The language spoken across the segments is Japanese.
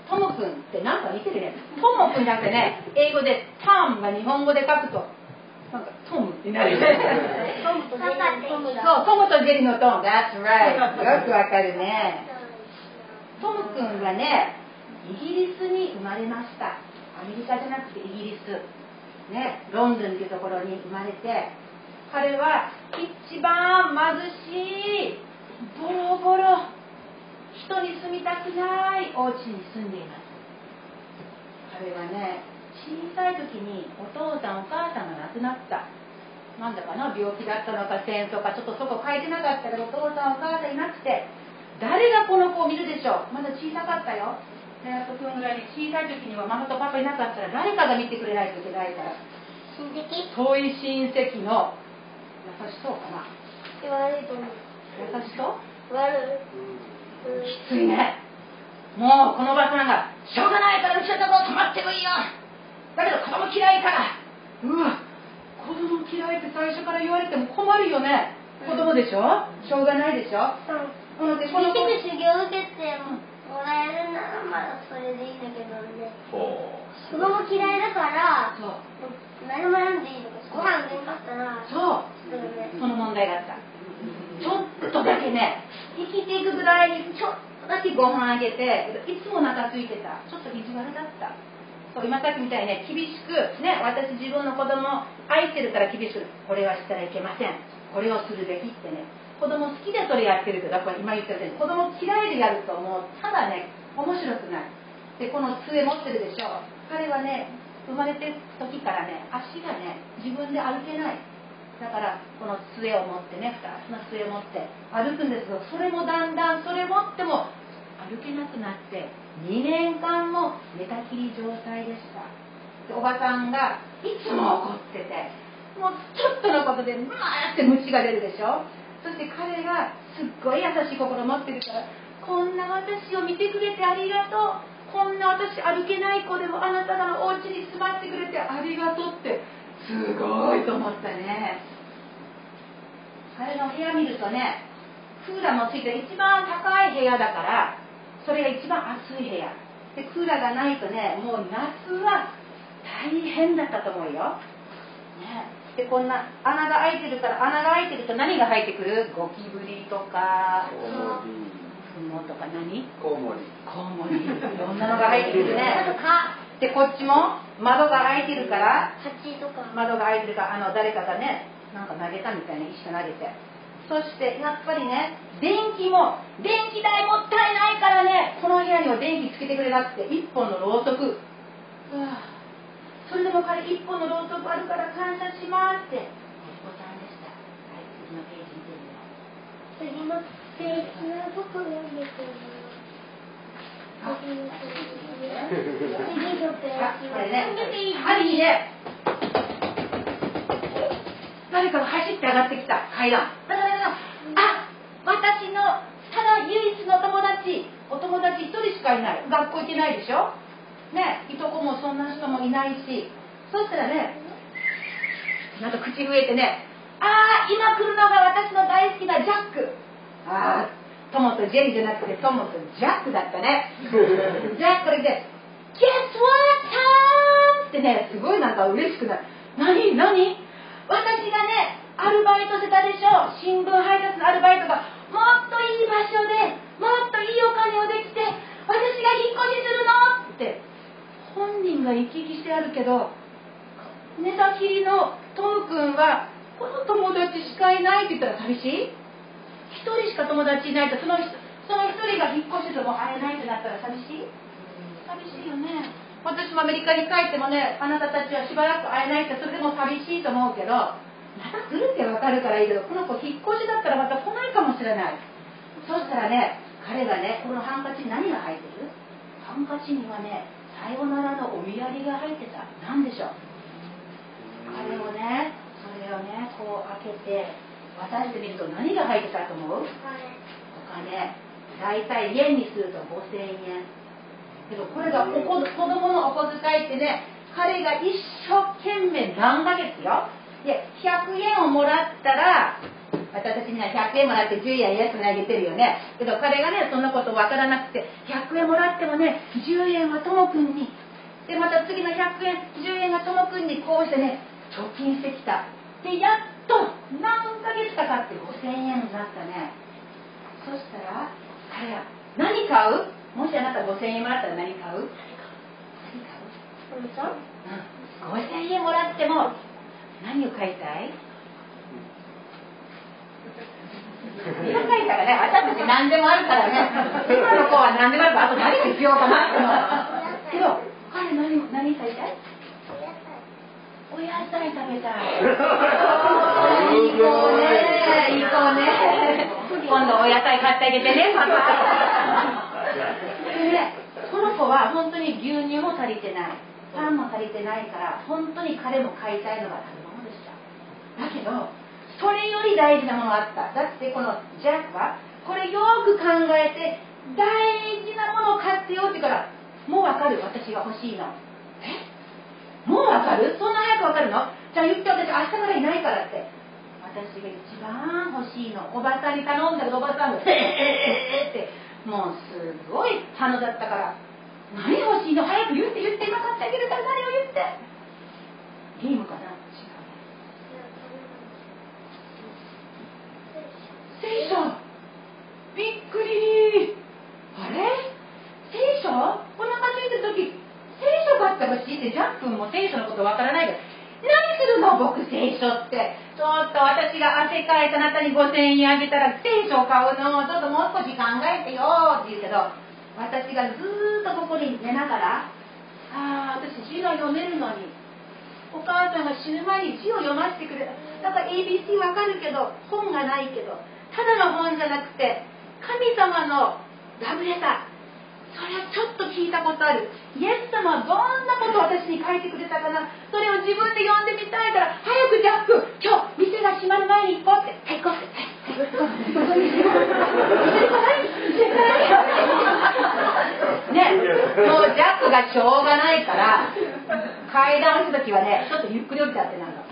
トム君ってなんか似てるね。トモ君じゃなくてね、英語でトムが日本語で書くとなんかトムってなるよね。そう、トムとジェリーのトム。That's right。よくわかるね。トム君はね、イギリスに生まれました。アメリカじゃなくてイギリス。ね、ロンドンというところに生まれて、彼は一番貧しい、ボロボロ、人に住みたくないお家に住んでいます。彼はね、小さい時にお父さんお母さんが亡くなった。なんだかな、病気だったのか戦争かちょっとそこ書いてなかったけど、お父さんお母さんいなくて、誰がこの子を見るでしょう。まだ小さかったよ。大学くんぐらいに小さい時にはママとパパいなかったら誰かが見てくれないといけないから。 親戚？ 遠い親戚の優しそうかな。 悪いと思う。 優しそう？ 悪い。 きついね。もうこのおばさんがしょうがないからうちのところ泊まってもいいよ。だけど子供嫌いから。うわ、子供嫌いって最初から言われても困るよね。子供でしょ？しょうがないでしょ？ でこの子修行受けてもらえるならまだそれでいいんだけどね。子供嫌いだから何もやんでいいのか。ご飯あげんかったらそう、その問題があった。ちょっとだけね、生きていくぐらいにちょっとだけご飯あげて、いつもお腹空いてた。ちょっと意地悪だった。そう、今さっきみたいにね、厳しくね、私自分の子供を愛してるから厳しく、これはしたらいけません、これをするべきってね。子供好きでそれやってるけど、やっぱり今言ったように子供嫌いでやるともうただね、面白くない。で、この杖持ってるでしょ。彼はね、生まれてる時からね、足がね、自分で歩けない。だからこの杖を持ってね、2つの杖を持って歩くんですけど、それもだんだんそれ持っても歩けなくなって2年間も寝たきり状態でした。で、おばさんがいつも怒ってて、もうちょっとのことでまーって鞭が出るでしょ。そして彼がすっごい優しい心を持ってるから、こんな私を見てくれてありがとう、こんな私歩けない子でもあなたのお家に住まってくれてありがとうってすごいと思ったね。彼の部屋見るとね、クーラーもついて一番高い部屋だから、それが一番暑い部屋で、クーラーがないとね、もう夏は大変だったと思うよ、ね。で、こんな穴が開いてるから、穴が開いてると何が入ってくる？ゴキブリとか雲とかコウモリ、いろんなのが入ってくるね。で、こっちも窓が開いてるから、窓が開いてるから誰かがね、なんか投げたみたいな石が投げて、そしてやっぱりね、電気代もったいないからね、この部屋には電気つけてくれなくて1本のろうそく、それでも彼1本のろうそくあるから感謝しますって。お子さんでした。はい、次のページ見てみよう。 次のページはどこ読んでくるの？ これね、針にね、誰かが走って上がってきた階段。私のただ唯一のお友達一人しかいない。学校行ってないでしょね、いとこもそんな人もいないし。そしたらね、なんか口笛ってね、今来るのが私の大好きなジャック。トモとジェリーじゃなくてトモとジャックだったね。ジャックで Guess what time ってね、すごいなんか嬉しくなる。何私がね、アルバイトしてたでしょ。新聞配達のアルバイトがもっといい場所でもっといいお金をできて、私が引っ越しするのって本人が生き生きしてあるけど、寝たきりのトム君はこの友達しかいないって言ったら寂しい？一人しか友達いないと、その一人が引っ越してても会えないってなったら寂しい？寂しいよね。私もアメリカに帰ってもね、あなたたちはしばらく会えないって、それでも寂しいと思うけど、また来るって分かるからいいけど、この子引っ越しだったらまた来ないかもしれない。そしたらね、彼がね、このハンカチに何が入ってる？ハンカチにはね、さよならのお土産が入ってた。何でしょう？彼もね、それをね、こう開けて渡してみると何が入ってたと思う？お金。だいたい円にすると5000円。けどこれが子供のお小遣いってね、彼が一生懸命何ヶ月よ。で、100円をもらったら私たちみんな100円もらって10円イエスにあげてるよね。けど彼がねそんなこと分からなくて、100円もらってもね10円はともくんに、でまた次の100円10円がともくんに、こうしてね貯金してきた。でやっと何ヶ月かかって5000円になったね。そしたら彼は何買う？もしあなた5000円もらったら何買う？5000円もらっても何を買いたい？高いからね、私たち何でもあるからね。今の子は何でもあるから、あと何必要かなってけど、彼何買いたい？お野菜食べたい。いい子ね、いい子ね。今度お野菜買ってあげてね、パパ。でね、この子は本当に牛乳も足りてない、パンも足りてないから、本当に彼も買いたいのが食べ物でした。だけどそれより大事なものがあった。だってこのジャックはこれよく考えて大事なものを買ってよって言うから、もうわかる？私が欲しいの。もうわかる？そんな早くわかるの？じゃあ言って、私明日からいないからって。私が一番欲しいの。おばさんに頼んだけど、おばさんがってもうすごい反応だったから、何欲しいの？早く言って、今買ってあげるから何を言って。ゲームかな？聖書。びっくり。あれ？聖書？お腹空いてる時聖書買ってほしいって。ジャックも聖書のことわからないから、何するの僕聖書って。ちょっと私が汗かいたあなたに5000円あげたら聖書を買うのちょっともう少し考えてよって言うけど、私がずーっとここに寝ながら、私字が読めるのに、お母さんが死ぬ前に字を読ませてくれた。だから ABC わかるけど本がないけど、ただの本じゃなくて神様のラブレター、それをちょっと聞いたことある。イエス様はどんなことを私に書いてくれたかな、それを自分で読んでみたいから、早くジャック今日店が閉まる前に行こうって。はい行こうって。ね、もうジャックがしょうがないから階段降りた時はねちょっとゆっくり降りちゃって、なんか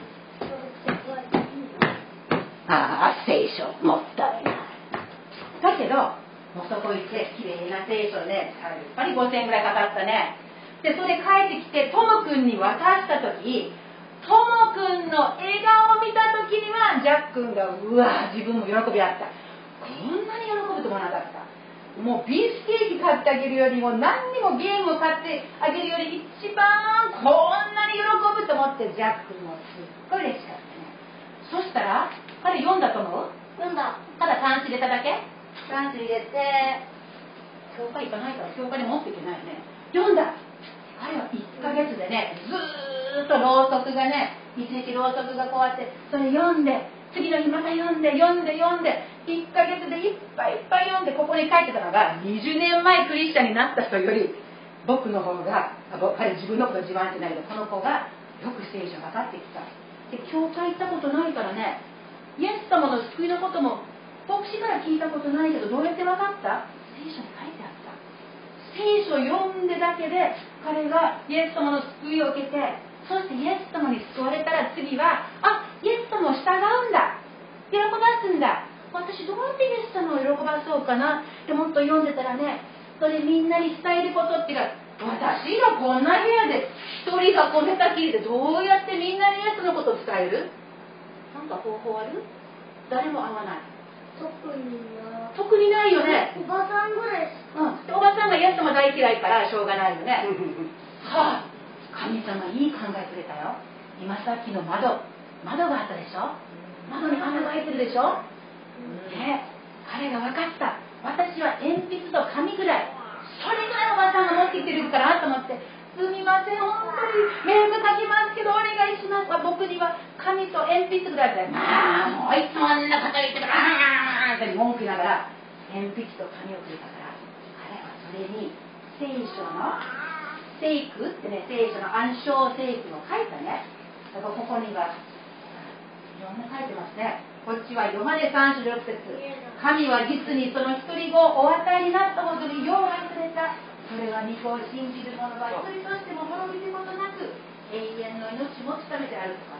聖書もったいない。だけどもうそこ行ってきれいな聖書ね、やっぱり5000円ぐらいかかったね。でそれ帰ってきてトモ君に渡した時、トモ君の笑顔を見た時にはジャック君が自分も喜びあった。こんなに喜ぶと思わなかった。もうビーフステーキ買ってあげるよりも何にもゲームを買ってあげるより一番こんなに喜ぶと思って、ジャック君もすっごい嬉しかったね。そしたら彼読んだと思う？ 読んだ。 ただタンス入れただけ？タンス入れて教会行かないから教会に持っていけないね。読んだ。あれは1ヶ月でね、ずーっとろうそくがね、一日ろうそくがこうやってそれ読んで、次の日また読んで1ヶ月でいっぱいいっぱい読んで、ここに書いてたのが20年前クリスチャンになった人より僕の方が、彼自分のこと自慢してないけど、この子がよく聖書が分かってきた。で教会行ったことないからね、イエス様の救いのことも牧師から聞いたことないけど、どうやって分かった？聖書に書いてあった。聖書を読んでだけで彼がイエス様の救いを受けて、そしてイエス様に救われたら、次はイエス様を従うんだ、喜ばすんだ。私どうやってイエス様を喜ばそうかなってもっと読んでたらね、それみんなに伝えることっていうか、私がこんな部屋で一人がこう寝たきりでどうやってみんなにイエスのことを伝える？なんか方法ある？誰も合わない。特にないよね。 おばさんぐらい。 でおばさんがイエス様大嫌いからしょうがないよね。神様いい考えくれたよ。今さっきの窓があったでしょ。窓に穴が開いてるでしょ。彼が分かった。私は鉛筆と紙ぐらい、それぐらいおばさんが持ってきてるからと思って、すみません本当にメール書きますけどお願いします。僕には紙と鉛筆ぐらいで、もういつもあんなこと言ってからって文句言いながら鉛筆と紙をくれたから、彼はそれに聖書の聖句ってね、聖書の暗唱聖句を書いたね。だからここにはいろんな書いてますね。こっちはヨハネ3章6節、神は実にその一人子をお与えになったほどによう愛された。それは御子を信じる者は一人としても滅びることなく永遠の命を持つためであるとかね。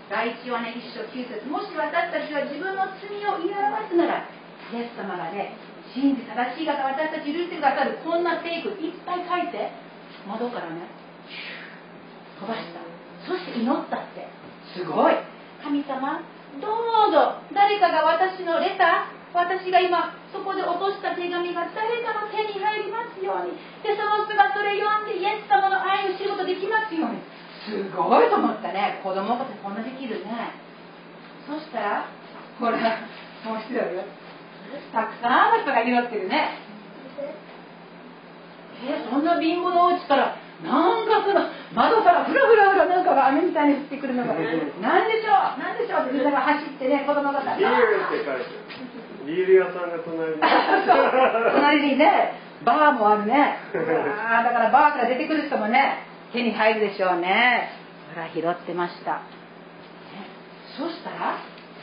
第一ヨハネ1章9節、もし私たちは自分の罪を言い表すなら、イエス様がね、真実正しい方、私たち許してくださる、こんなテイクいっぱい書いて、窓からね飛ばした。そして祈ったって、すごい。神様、どうぞ誰かが私のレター、私が今そこで落とした手紙が誰かの手に入りますように、でその人がそれ読んでイエス様の愛を知ることできますように。すごいと思ったね。子供ってこんなできるね。そしたらほら、面白いよ、たくさんの人が拾ってるね。そんな貧乏のお家からなんかその窓からフラフラフラなんかが雨みたいに降ってくるのが、なんでしょうなんでしょうってみんなが走ってね、子供がビールって書いてる。ビール屋さんが隣に隣にね、バーもあるね。だからバーから出てくる人もね、手に入るでしょうね。ほら、拾ってました、そしたら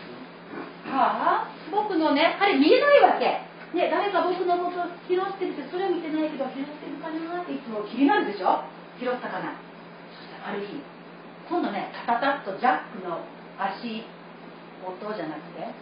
僕のね、彼見えないわけね、誰か僕のこと拾ってるって、それは見てないけど拾ってるかなっていつも気になるでしょ。拾ったかな。そしたらある日、今度ね、タタタッとジャックの足音じゃなくて、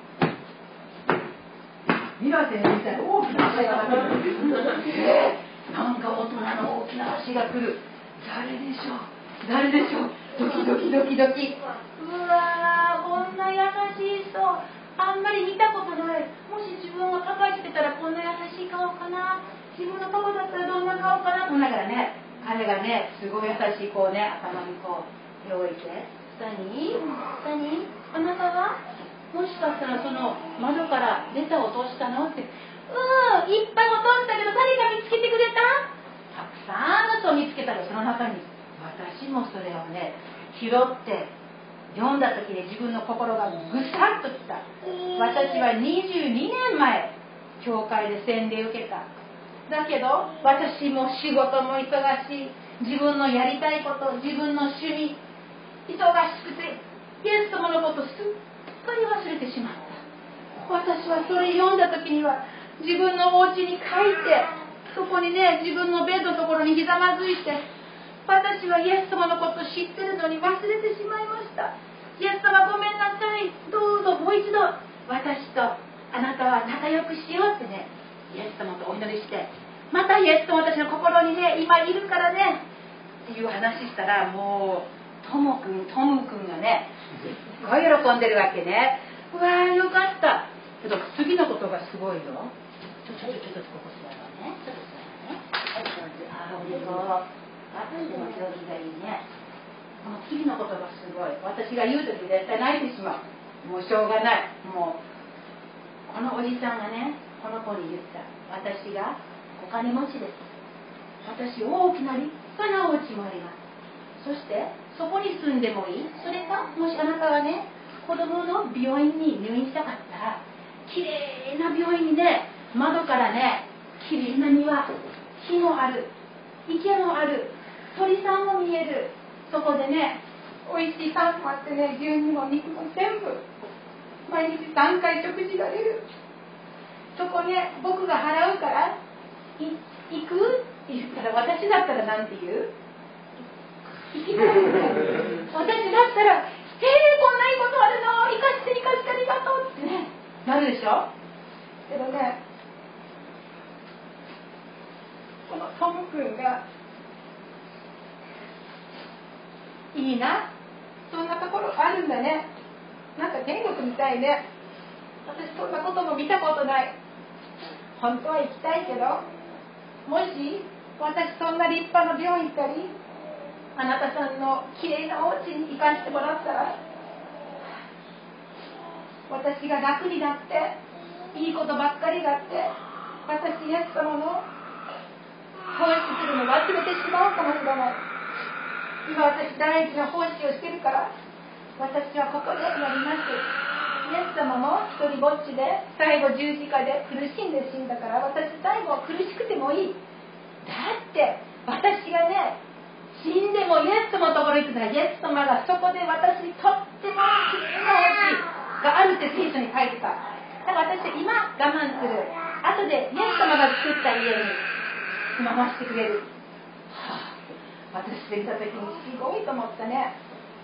ミラテンみたいな大きな足が来る。なんか大人の大きな足が来る。誰でしょう誰でしょう。ドキドキドキドキ。うわー、こんな優しい人あんまり見たことない。もし自分がパパしてたらこんな優しい顔かな、自分のパパだったらどんな顔かなと思いながらね、彼がね、すごい優しいこうね、頭にこう手を置いて、何あなたはもしかしたらその窓からレターを落としたのって、いっぱい落としたけど誰が見つけてくれた？たくさんの人を見つけたら、その中に私もそれをね拾って読んだ時に自分の心がぐさっときた。私は22年前教会で洗礼を受けた。だけど私も仕事も忙しい、自分のやりたいこと、自分の趣味忙しくてイエス様のことすっかり忘れてしまった。私はそれ読んだ時には自分のお家に帰って、そこにね、自分のベッドのところにひざまずいて、私はイエス様のこと知ってるのに忘れてしまいました。イエス様ごめんなさい、どうぞもう一度私とあなたは仲良くしようってね、イエス様とお祈りして、またイエス様私の心にね今いるからねっていう話したら、もうトム君がねすごい喜んでるわけね。うわーよかった。けど次のことがすごいよ。ちょっとここ座るわね。ちょっと座るね。はい、上手。おめでとう。私でも表記がいいね。この次のことがすごい。私が言うとき絶対泣いてしまう。もうしょうがない。もうこのおじさんがね、この子に言った。私がお金持ちです。私大きな立派なお家もあります。そしてそこに住んでもいい。それかもしあなたがね、子供の病院に入院したかったら、きれいな病院にね、窓からね、きれいな庭、木もある、池もある、鳥さんも見える。そこでね、おいしいパンもあってね、牛乳も肉も全部毎日3回食事が出る。そこね、僕が払うから行くって言ったら、私だったらなんて言う？行きたい。私だったら、こんないいことあるの、生かしてありがとうってね、なるでしょ。けどね、このトム君がいいな、そんなところあるんだね、なんか天国みたいね。私そんなことも見たことない。本当は行きたいけど、もし私そんな立派な病院行ったり、あなたさんのきれいなお家に行かせてもらったら、私が楽になっていいことばっかりがあって、私イエス様の奉仕するの忘れてしまうかもしれない。今私大事な奉仕をしてるから、私はここでやります。イエス様も一人ぼっちで最後十字架で苦しんで死んだから、私最後苦しくてもいい。だって私がね、死んでもイエス様のところに行くなら、イエス様がそこで私にとってもきれいなお家があるって聖書に書いてた。だから私今我慢する。後でイエス様が作った家に住まわせてくれる。私で見た時にすごいと思ったね。そ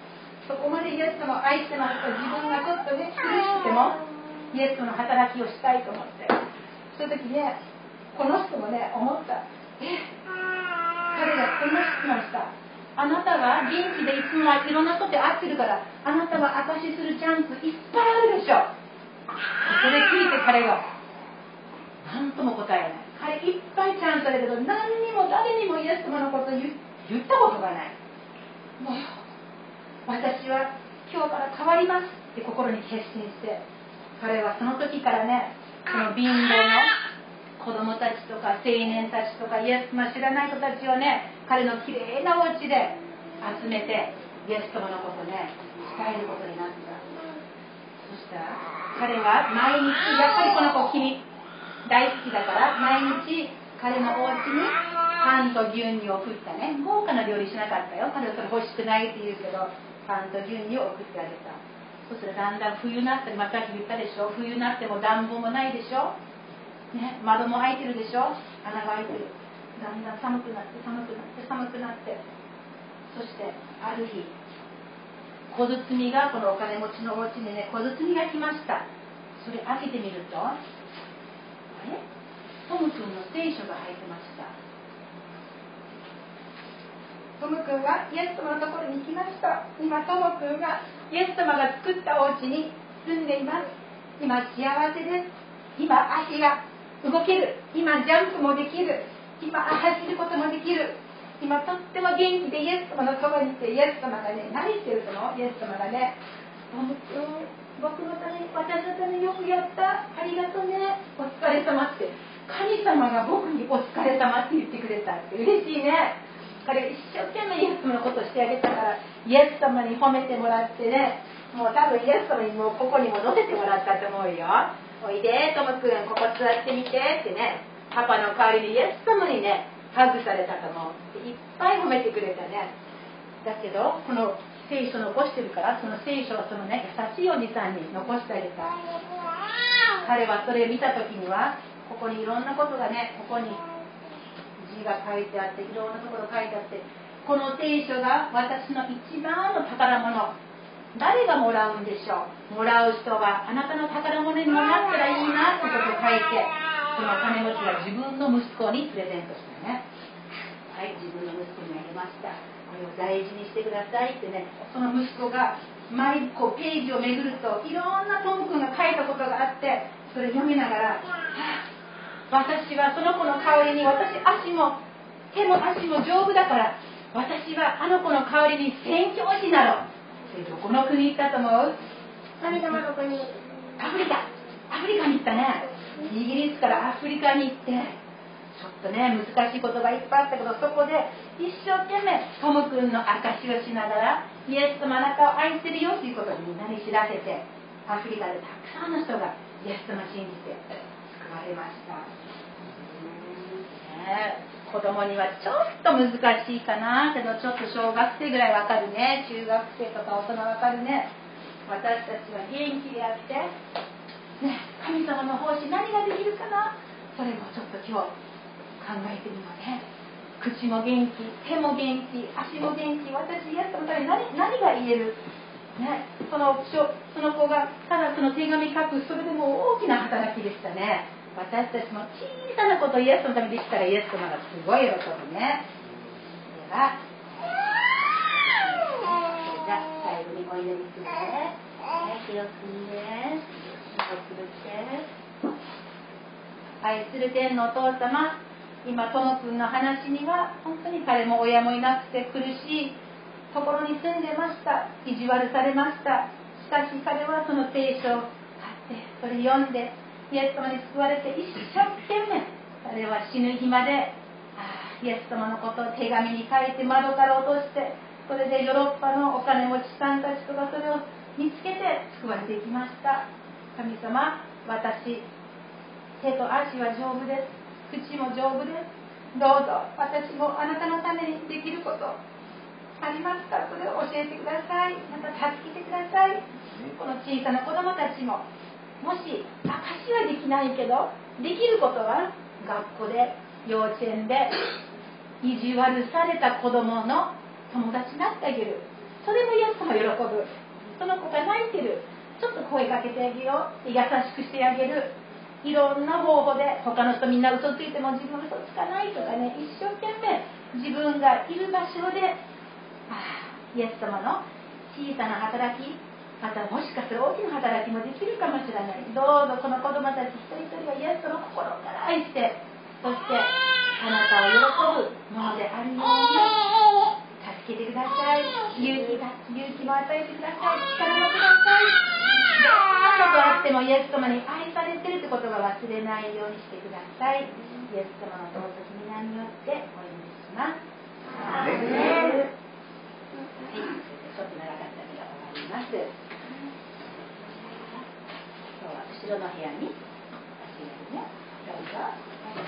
そこまでイエス様を愛してますと、自分がちょっとね苦しくてもイエス様の働きをしたいと思って、その時ね、この人もね思った。彼がこんな質問した。あなたが元気でいつもいろんな人って会ってるから、あなたは証しするチャンスいっぱいあるでしょ。それ聞いて彼が何とも答えない。彼いっぱいチャンスあるけど、何にも誰にもイエス様のことを言ったことがない。もう私は今日から変わりますって心に決心して、彼はその時からね、その貧乏の子供たちとか青年たちとかイエス様知らない人たちをね、彼のきれいなお家で集めてイエス様のことね伝えることになった。そしたら彼は毎日、やっぱりこの子君大好きだから毎日彼のお家にパンと牛乳を送ったね。豪華な料理しなかったよ。彼はそれ欲しくないって言うけど、パンと牛乳を送ってあげた。そしたらだんだん冬になって、また言ったでしょ、冬になっても暖房もないでしょ、ね、窓も開いてるでしょ、穴が開いてる。だんだん寒くなって寒くなって寒くなって、そしてある日小包が、このお金持ちのお家にね小包が来ました。それ開けてみると、あれ、トム君の聖書が入ってました。トム君はイエス様のところに来ました。今トム君がイエス様が作ったお家に住んでいます。今幸せです。今足が動ける。今ジャンプもできる。今走ることもできる。今とっても元気でイエス様のそばにいて、イエス様がね、何してるの？イエス様がね、トム君、僕のために、私のためによくやった。ありがとうね。お疲れ様って。神様が僕にお疲れ様って言ってくれたって嬉しいね。彼一生懸命イエス様のことをしてあげたから、イエス様に褒めてもらってね、もう多分イエス様にもうここにも乗せてもらったと思うよ。おいでトム君、ここ座ってみてってね、パパの代わりにイエス様にねハグされたと思うっていっぱい褒めてくれたね。だけどこの聖書残してるから、その聖書はそのね優しいおじさんに残してあげた。彼はそれを見た時には、ここにいろんなことがね、ここに字が書いてあって、いろんなところ書いてあって、この聖書が私の一番の宝物。誰がもらうんでしょう。もらう人はあなたの宝物にもなったらいいなってことを書いて、その金持ちが自分の息子にプレゼントしたね。はい、自分の息子にあげました。これを大事にしてくださいってね。その息子が毎こうページをめぐると、いろんなトム君が書いたことがあって、それ読みながら、私はその子の代わりに、私足も手も足も丈夫だから、私はあの子の代わりに宣教師なの。どこの国行ったと思う？ 神様の国。 アフリカに行ったね。イギリスからアフリカに行って、ちょっとね難しいことがいっぱいあったけど、そこで一生懸命トム君の証しをしながら、イエス様あなたを愛してるよということをみんなに知らせて、アフリカでたくさんの人がイエス様を信じて救われました。子供にはちょっと難しいかなけど、ちょっと小学生ぐらいわかるね。中学生とか大人わかるね。私たちは元気であって、ね、神様の奉仕何ができるかな、それもちょっと今日考えてみようね。口も元気、手も元気、足も元気、私イエス様のために何が言える、ね、その子がただその手紙書く、それでも大きな働きでしたね。私たちも小さなことをイエスのためにできたら、イエス様がすごい喜ぶね。では、じゃあ最後にお祈りするね。手を組んで、手をつぶって。愛する天のお父様、今トモ君の話には本当に彼も親もいなくて苦しいところに住んでました。意地悪されました。しかし彼はその聖書を買って、それ読んでイエス様に救われて、一生懸命彼は死ぬ日までイエス様のことを手紙に書いて窓から落として、それでヨーロッパのお金持ちさんたちとかそれを見つけて救われていきました。神様、私手と足は丈夫です。口も丈夫です。どうぞ私もあなたのためにできることありますか？それを教えてください。また助けてください。この小さな子供たちも、もし証はできないけどできることは、学校で幼稚園で意地悪された子供の友達になってあげる。 それもイエス様喜ぶ。その子が泣いてる、ちょっと声かけてあげよう、優しくしてあげる。いろんな方法で、他の人みんな嘘ついても自分嘘つかないとかね、一生懸命自分がいる場所で、イエス様の小さな働き、またもしかしたら大きな働きもできるかもしれない。どうぞこの子供たち一人一人がイエス様の心から愛して、そしてあなたを喜ぶものであるように助けてください。勇気も与えてください。力もください。どんなことあってもイエス様に愛されてるってことは忘れないようにしてください。イエス様の尊き皆によってお祈りします。はい、ちょっと長かったけど終わります。今日は後ろの部屋に足がね、どうぞ。